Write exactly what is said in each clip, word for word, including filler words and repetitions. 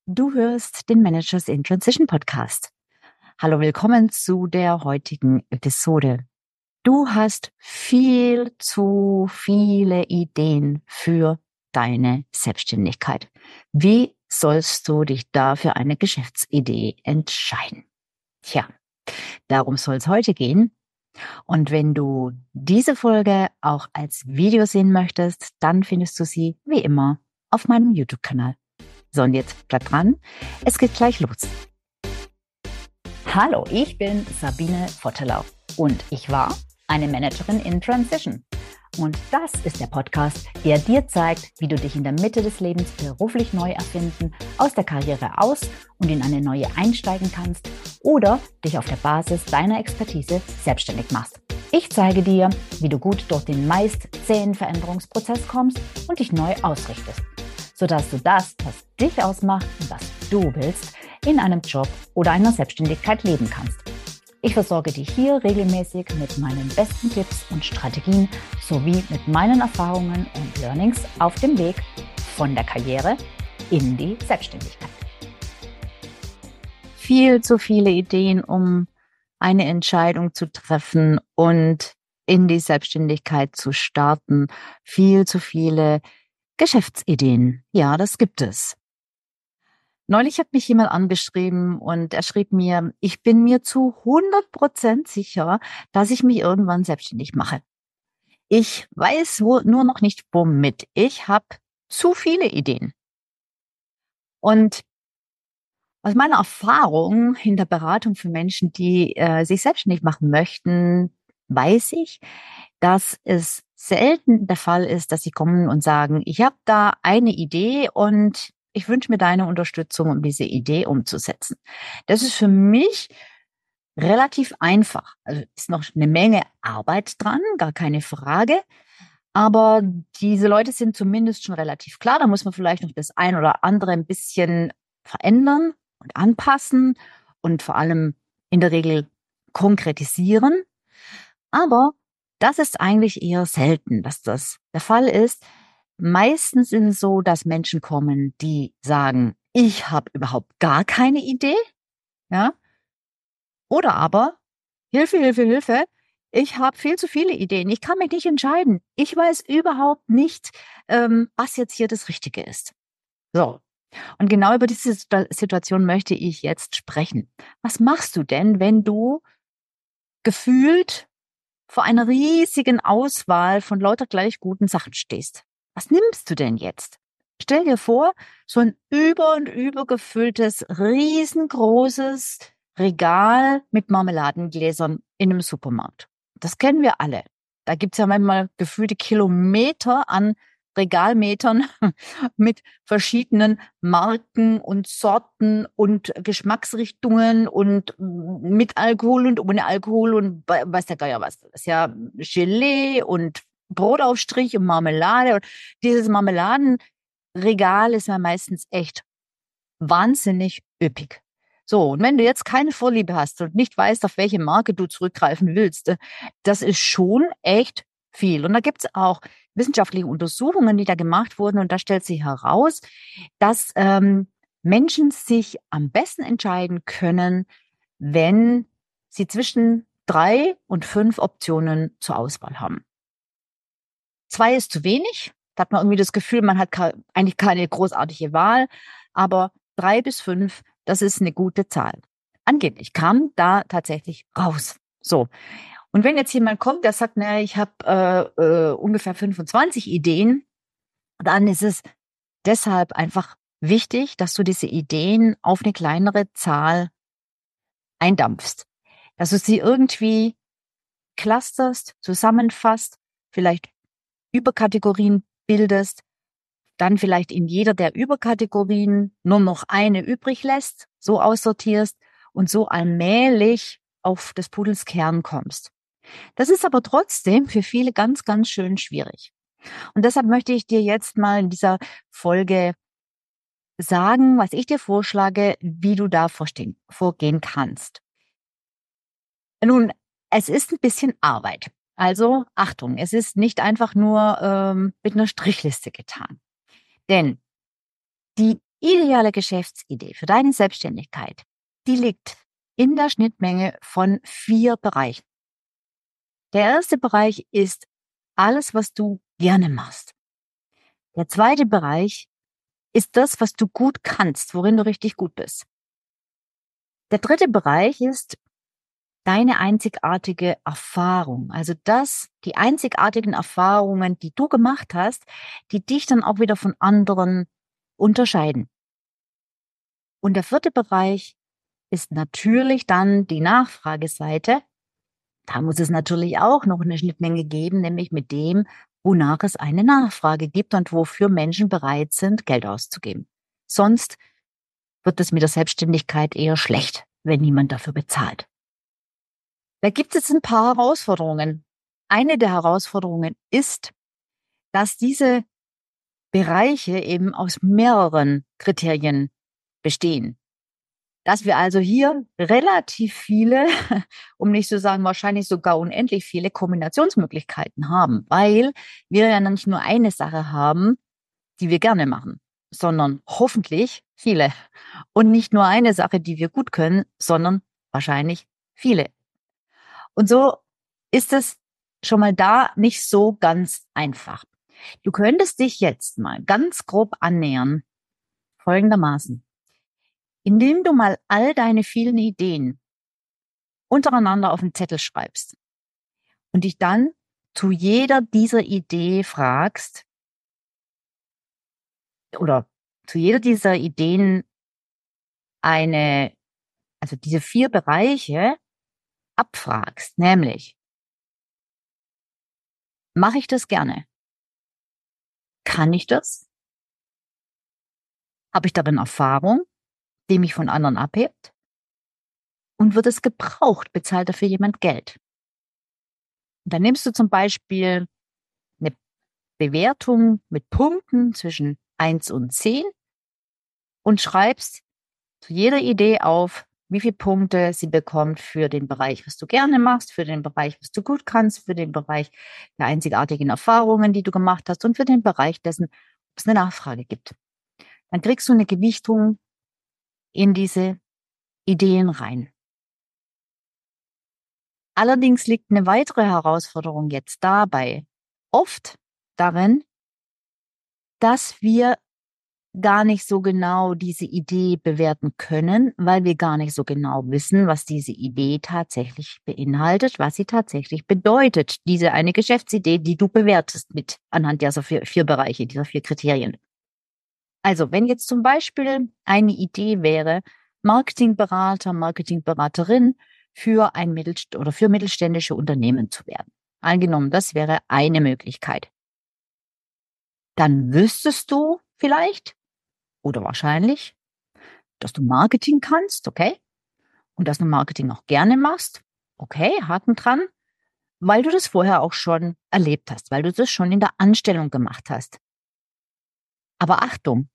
Du hörst den Managers in Transition Podcast. Hallo, willkommen zu der heutigen Episode. Du hast viel zu viele Ideen für deine Selbstständigkeit. Wie sollst du dich da für eine Geschäftsidee entscheiden? Tja, darum soll es heute gehen. Und wenn du diese Folge auch als Video sehen möchtest, dann findest du sie wie immer auf meinem YouTube-Kanal. So, und jetzt bleib dran, es geht gleich los. Hallo, ich bin Sabine Vottelau und ich war eine Managerin in Transition. Und das ist der Podcast, der dir zeigt, wie du dich in der Mitte des Lebens beruflich neu erfinden, aus der Karriere aus und in eine neue einsteigen kannst oder dich auf der Basis deiner Expertise selbstständig machst. Ich zeige dir, wie du gut durch den meist zähen Veränderungsprozess kommst und dich neu ausrichtest, sodass du das, was dich ausmacht und was du willst, in einem Job oder einer Selbstständigkeit leben kannst. Ich versorge dich hier regelmäßig mit meinen besten Tipps und Strategien sowie mit meinen Erfahrungen und Learnings auf dem Weg von der Karriere in die Selbstständigkeit. Viel zu viele Ideen, um eine Entscheidung zu treffen und in die Selbstständigkeit zu starten. Viel zu viele Geschäftsideen. Ja, das gibt es. Neulich hat mich jemand angeschrieben und er schrieb mir, ich bin mir zu hundert Prozent sicher, dass ich mich irgendwann selbstständig mache. Ich weiß nur noch nicht womit. Ich habe zu viele Ideen. Und aus meiner Erfahrung in der Beratung für Menschen, die äh, sich selbstständig machen möchten, weiß ich, dass es selten der Fall ist, dass sie kommen und sagen, ich habe da eine Idee und ich wünsche mir deine Unterstützung, um diese Idee umzusetzen. Das ist für mich relativ einfach. Also ist noch eine Menge Arbeit dran, gar keine Frage. Aber diese Leute sind zumindest schon relativ klar. Da muss man vielleicht noch das ein oder andere ein bisschen verändern und anpassen und vor allem in der Regel konkretisieren. Aber das ist eigentlich eher selten, dass das der Fall ist. Meistens ist es so, dass Menschen kommen, die sagen, ich habe überhaupt gar keine Idee, ja, oder aber Hilfe, Hilfe, Hilfe, ich habe viel zu viele Ideen, ich kann mich nicht entscheiden, ich weiß überhaupt nicht, ähm, was jetzt hier das Richtige ist. So, und genau über diese Situation möchte ich jetzt sprechen. Was machst du denn, wenn du gefühlt vor einer riesigen Auswahl von lauter gleich guten Sachen stehst? Was nimmst du denn jetzt? Stell dir vor, so ein über und über gefülltes, riesengroßes Regal mit Marmeladengläsern in einem Supermarkt. Das kennen wir alle. Da gibt's ja manchmal gefühlte Kilometer an Regalmetern mit verschiedenen Marken und Sorten und Geschmacksrichtungen und mit Alkohol und ohne Alkohol und weiß der Geier was. Das ist ja Gelee und Brotaufstrich und Marmelade. Und dieses Marmeladenregal ist ja meistens echt wahnsinnig üppig. So, und wenn du jetzt keine Vorliebe hast und nicht weißt, auf welche Marke du zurückgreifen willst, das ist schon echt viel. Und da gibt's auch wissenschaftliche Untersuchungen, die da gemacht wurden. Und da stellt sich heraus, dass ähm, Menschen sich am besten entscheiden können, wenn sie zwischen drei und fünf Optionen zur Auswahl haben. Zwei ist zu wenig. Da hat man irgendwie das Gefühl, man hat eigentlich keine großartige Wahl. Aber drei bis fünf, das ist eine gute Zahl. Angeblich kam da tatsächlich raus. So. Und wenn jetzt jemand kommt, der sagt, naja, ich habe äh, äh, ungefähr fünfundzwanzig Ideen, dann ist es deshalb einfach wichtig, dass du diese Ideen auf eine kleinere Zahl eindampfst. Dass du sie irgendwie clusterst, zusammenfasst, vielleicht Überkategorien bildest, dann vielleicht in jeder der Überkategorien nur noch eine übrig lässt, so aussortierst und so allmählich auf des Pudels Kern kommst. Das ist aber trotzdem für viele ganz, ganz schön schwierig. Und deshalb möchte ich dir jetzt mal in dieser Folge sagen, was ich dir vorschlage, wie du da vorstehen, vorgehen kannst. Nun, es ist ein bisschen Arbeit. Also Achtung, es ist nicht einfach nur ähm, mit einer Strichliste getan. Denn die ideale Geschäftsidee für deine Selbstständigkeit, die liegt in der Schnittmenge von vier Bereichen. Der erste Bereich ist alles, was du gerne machst. Der zweite Bereich ist das, was du gut kannst, worin du richtig gut bist. Der dritte Bereich ist deine einzigartige Erfahrung. Also das, die einzigartigen Erfahrungen, die du gemacht hast, die dich dann auch wieder von anderen unterscheiden. Und der vierte Bereich ist natürlich dann die Nachfrageseite. Da muss es natürlich auch noch eine Schnittmenge geben, nämlich mit dem, wonach es eine Nachfrage gibt und wofür Menschen bereit sind, Geld auszugeben. Sonst wird es mit der Selbstständigkeit eher schlecht, wenn niemand dafür bezahlt. Da gibt es ein paar Herausforderungen. Eine der Herausforderungen ist, dass diese Bereiche eben aus mehreren Kriterien bestehen. Dass wir also hier relativ viele, um nicht zu sagen wahrscheinlich sogar unendlich viele Kombinationsmöglichkeiten haben, weil wir ja nicht nur eine Sache haben, die wir gerne machen, sondern hoffentlich viele. Und nicht nur eine Sache, die wir gut können, sondern wahrscheinlich viele. Und so ist es schon mal da nicht so ganz einfach. Du könntest dich jetzt mal ganz grob annähern, folgendermaßen. Indem du mal all deine vielen Ideen untereinander auf den Zettel schreibst und dich dann zu jeder dieser Idee fragst oder zu jeder dieser Ideen eine, also diese vier Bereiche abfragst, nämlich, mache ich das gerne? Kann ich das? Habe ich darin Erfahrung, die mich von anderen abhebt? Und wird es gebraucht? Bezahlt dafür jemand Geld? Und dann nimmst du zum Beispiel eine Bewertung mit Punkten zwischen eins und zehn und schreibst zu jeder Idee auf, wie viele Punkte sie bekommt für den Bereich, was du gerne machst, für den Bereich, was du gut kannst, für den Bereich der einzigartigen Erfahrungen, die du gemacht hast und für den Bereich dessen, ob es eine Nachfrage gibt. Dann kriegst du eine Gewichtung in diese Ideen rein. Allerdings liegt eine weitere Herausforderung jetzt dabei, oft darin, dass wir gar nicht so genau diese Idee bewerten können, weil wir gar nicht so genau wissen, was diese Idee tatsächlich beinhaltet, was sie tatsächlich bedeutet. Diese eine Geschäftsidee, die du bewertest mit anhand dieser vier, vier Bereiche, dieser vier Kriterien. Also, wenn jetzt zum Beispiel eine Idee wäre, Marketingberater, Marketingberaterin für ein Mittelst- oder für mittelständische Unternehmen zu werden. Angenommen, das wäre eine Möglichkeit. Dann wüsstest du vielleicht oder wahrscheinlich, dass du Marketing kannst, okay? Und dass du Marketing auch gerne machst, okay, Haken dran, weil du das vorher auch schon erlebt hast, weil du das schon in der Anstellung gemacht hast. Aber Achtung,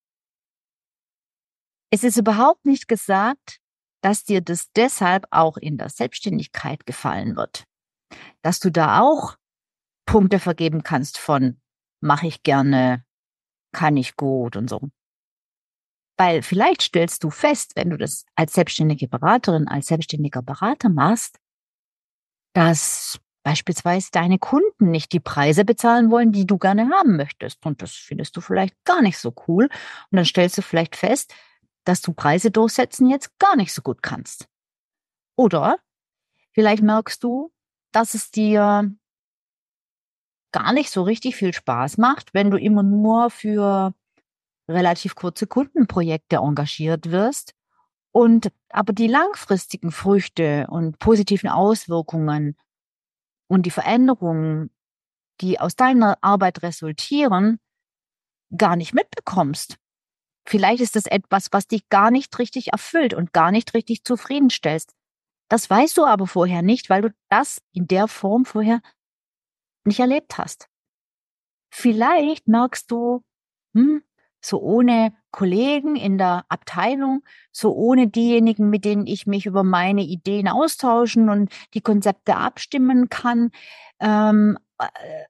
es ist überhaupt nicht gesagt, dass dir das deshalb auch in der Selbstständigkeit gefallen wird. Dass du da auch Punkte vergeben kannst von mache ich gerne, kann ich gut und so. Weil vielleicht stellst du fest, wenn du das als selbstständige Beraterin, als selbstständiger Berater machst, dass beispielsweise deine Kunden nicht die Preise bezahlen wollen, die du gerne haben möchtest. Und das findest du vielleicht gar nicht so cool. Und dann stellst du vielleicht fest, dass du Preise durchsetzen jetzt gar nicht so gut kannst. Oder vielleicht merkst du, dass es dir gar nicht so richtig viel Spaß macht, wenn du immer nur für relativ kurze Kundenprojekte engagiert wirst und aber die langfristigen Früchte und positiven Auswirkungen und die Veränderungen, die aus deiner Arbeit resultieren, gar nicht mitbekommst. Vielleicht ist das etwas, was dich gar nicht richtig erfüllt und gar nicht richtig zufriedenstellst. Das weißt du aber vorher nicht, weil du das in der Form vorher nicht erlebt hast. Vielleicht merkst du, hm, so ohne Kollegen in der Abteilung, so ohne diejenigen, mit denen ich mich über meine Ideen austauschen und die Konzepte abstimmen kann, ähm,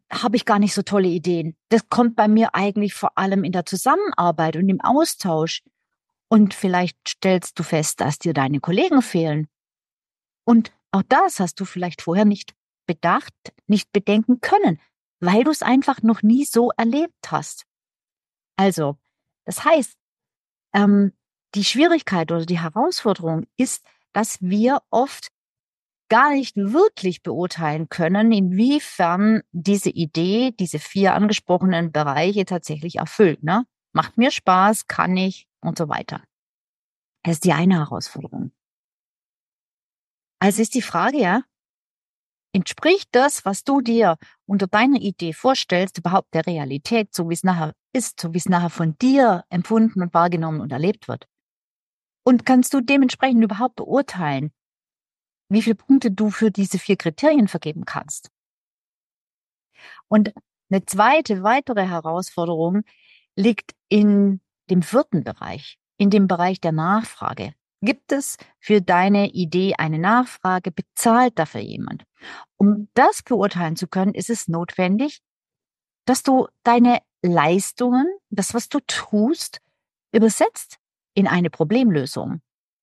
habe ich gar nicht so tolle Ideen. Das kommt bei mir eigentlich vor allem in der Zusammenarbeit und im Austausch. Und vielleicht stellst du fest, dass dir deine Kollegen fehlen. Und auch das hast du vielleicht vorher nicht bedacht, nicht bedenken können, weil du es einfach noch nie so erlebt hast. Also, das heißt, ähm, die Schwierigkeit oder die Herausforderung ist, dass wir oft gar nicht wirklich beurteilen können, inwiefern diese Idee, diese vier angesprochenen Bereiche tatsächlich erfüllt. Ne? Macht mir Spaß, kann ich und so weiter. Das ist die eine Herausforderung. Also ist die Frage, ja, entspricht das, was du dir unter deiner Idee vorstellst, überhaupt der Realität, so wie es nachher ist, so wie es nachher von dir empfunden und wahrgenommen und erlebt wird? Und kannst du dementsprechend überhaupt beurteilen, wie viele Punkte du für diese vier Kriterien vergeben kannst? Und eine zweite, weitere Herausforderung liegt in dem vierten Bereich, in dem Bereich der Nachfrage. Gibt es für deine Idee eine Nachfrage? Bezahlt dafür jemand? Um das beurteilen zu können, ist es notwendig, dass du deine Leistungen, das, was du tust, übersetzt in eine Problemlösung.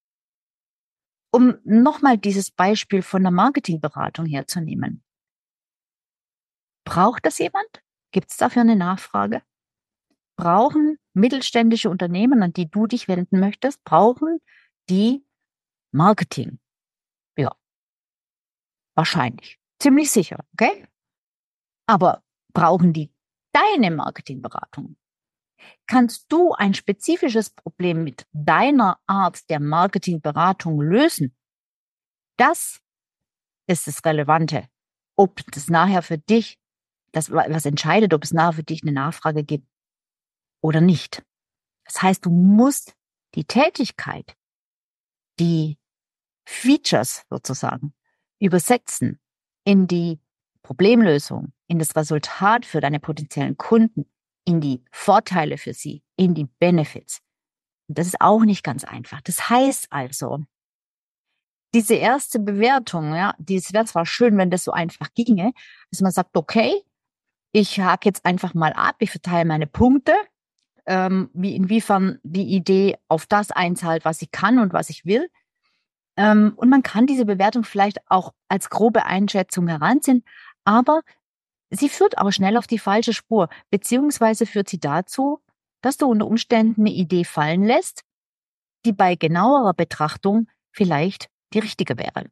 Um nochmal dieses Beispiel von der Marketingberatung herzunehmen. Braucht das jemand? Gibt es dafür eine Nachfrage? Brauchen mittelständische Unternehmen, an die du dich wenden möchtest, brauchen die Marketing? Ja, wahrscheinlich. Ziemlich sicher, okay? Aber brauchen die deine Marketingberatung? Kannst du ein spezifisches Problem mit deiner Art der Marketingberatung lösen? Das ist das Relevante. Ob das nachher für dich, das was entscheidet, ob es nachher für dich eine Nachfrage gibt oder nicht. Das heißt, du musst die Tätigkeit, die Features sozusagen übersetzen in die Problemlösung, in das Resultat für deine potenziellen Kunden, in die Vorteile für sie, in die Benefits. Und das ist auch nicht ganz einfach. Das heißt also, diese erste Bewertung, ja, das wäre zwar schön, wenn das so einfach ginge, dass man sagt, okay, ich hake jetzt einfach mal ab, ich verteile meine Punkte, ähm, wie inwiefern die Idee auf das einzahlt, was ich kann und was ich will. Ähm, und man kann diese Bewertung vielleicht auch als grobe Einschätzung heranziehen, aber sie führt auch schnell auf die falsche Spur, beziehungsweise führt sie dazu, dass du unter Umständen eine Idee fallen lässt, die bei genauerer Betrachtung vielleicht die richtige wäre.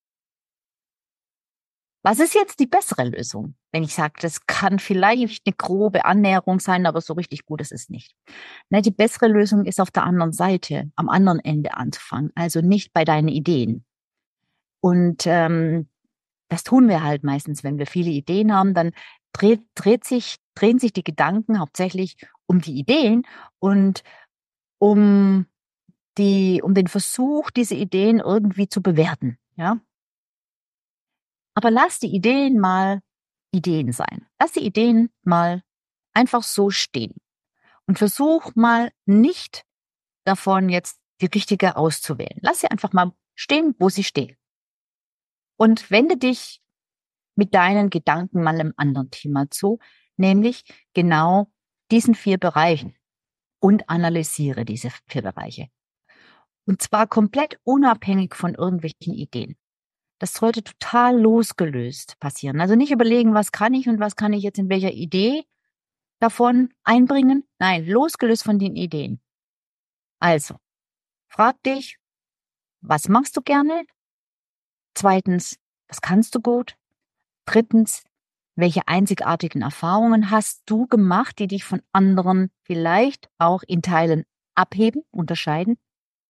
Was ist jetzt die bessere Lösung? Wenn ich sage, das kann vielleicht eine grobe Annäherung sein, aber so richtig gut ist es nicht. Ne, die bessere Lösung ist auf der anderen Seite, am anderen Ende anzufangen, also nicht bei deinen Ideen. Und ähm, das tun wir halt meistens, wenn wir viele Ideen haben, dann dreht, dreht sich, drehen sich die Gedanken hauptsächlich um die Ideen und um die, um den Versuch, diese Ideen irgendwie zu bewerten, ja. Aber lass die Ideen mal Ideen sein. Lass die Ideen mal einfach so stehen. Und versuch mal nicht davon jetzt die richtige auszuwählen. Lass sie einfach mal stehen, wo sie stehen. Und wende dich mit deinen Gedanken mal einem anderen Thema zu, nämlich genau diesen vier Bereichen und analysiere diese vier Bereiche. Und zwar komplett unabhängig von irgendwelchen Ideen. Das sollte total losgelöst passieren. Also nicht überlegen, was kann ich und was kann ich jetzt in welcher Idee davon einbringen. Nein, losgelöst von den Ideen. Also, frag dich, was machst du gerne? Zweitens, was kannst du gut? Drittens, welche einzigartigen Erfahrungen hast du gemacht, die dich von anderen vielleicht auch in Teilen abheben, unterscheiden?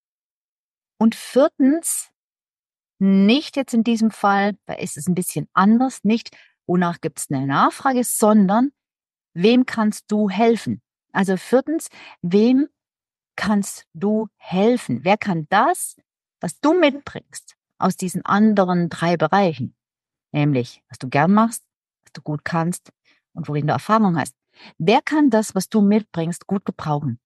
Und viertens, nicht jetzt in diesem Fall, da ist es ein bisschen anders, nicht wonach gibt es eine Nachfrage, sondern wem kannst du helfen? Also viertens, wem kannst du helfen? Wer kann das, was du mitbringst aus diesen anderen drei Bereichen, nämlich was du gern machst, was du gut kannst und worin du Erfahrung hast, wer kann das, was du mitbringst, gut gebrauchen?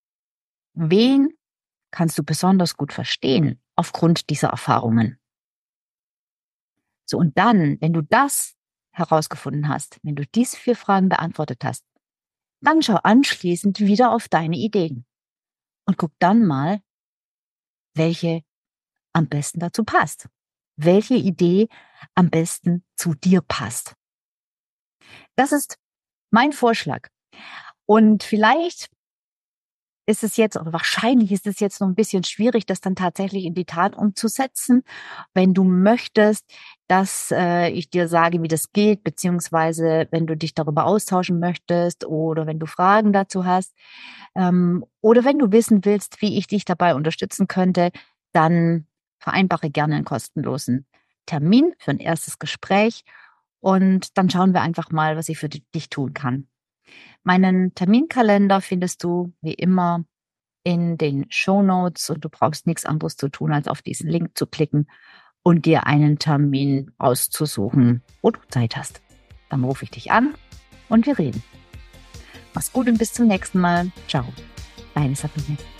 Wen kannst du besonders gut verstehen aufgrund dieser Erfahrungen? So, und dann, wenn du das herausgefunden hast, wenn du diese vier Fragen beantwortet hast, dann schau anschließend wieder auf deine Ideen und guck dann mal, welche am besten dazu passt. Welche Idee am besten zu dir passt. Das ist mein Vorschlag. Und vielleicht ist es jetzt, oder wahrscheinlich ist es jetzt noch ein bisschen schwierig, das dann tatsächlich in die Tat umzusetzen. Wenn du möchtest, dass äh, ich dir sage, wie das geht, beziehungsweise wenn du dich darüber austauschen möchtest oder wenn du Fragen dazu hast, ähm, oder wenn du wissen willst, wie ich dich dabei unterstützen könnte, dann vereinbare gerne einen kostenlosen Termin für ein erstes Gespräch und dann schauen wir einfach mal, was ich für dich tun kann. Meinen Terminkalender findest du wie immer in den Shownotes und du brauchst nichts anderes zu tun, als auf diesen Link zu klicken und dir einen Termin auszusuchen, wo du Zeit hast. Dann rufe ich dich an und wir reden. Mach's gut und bis zum nächsten Mal. Ciao, deine Sabine.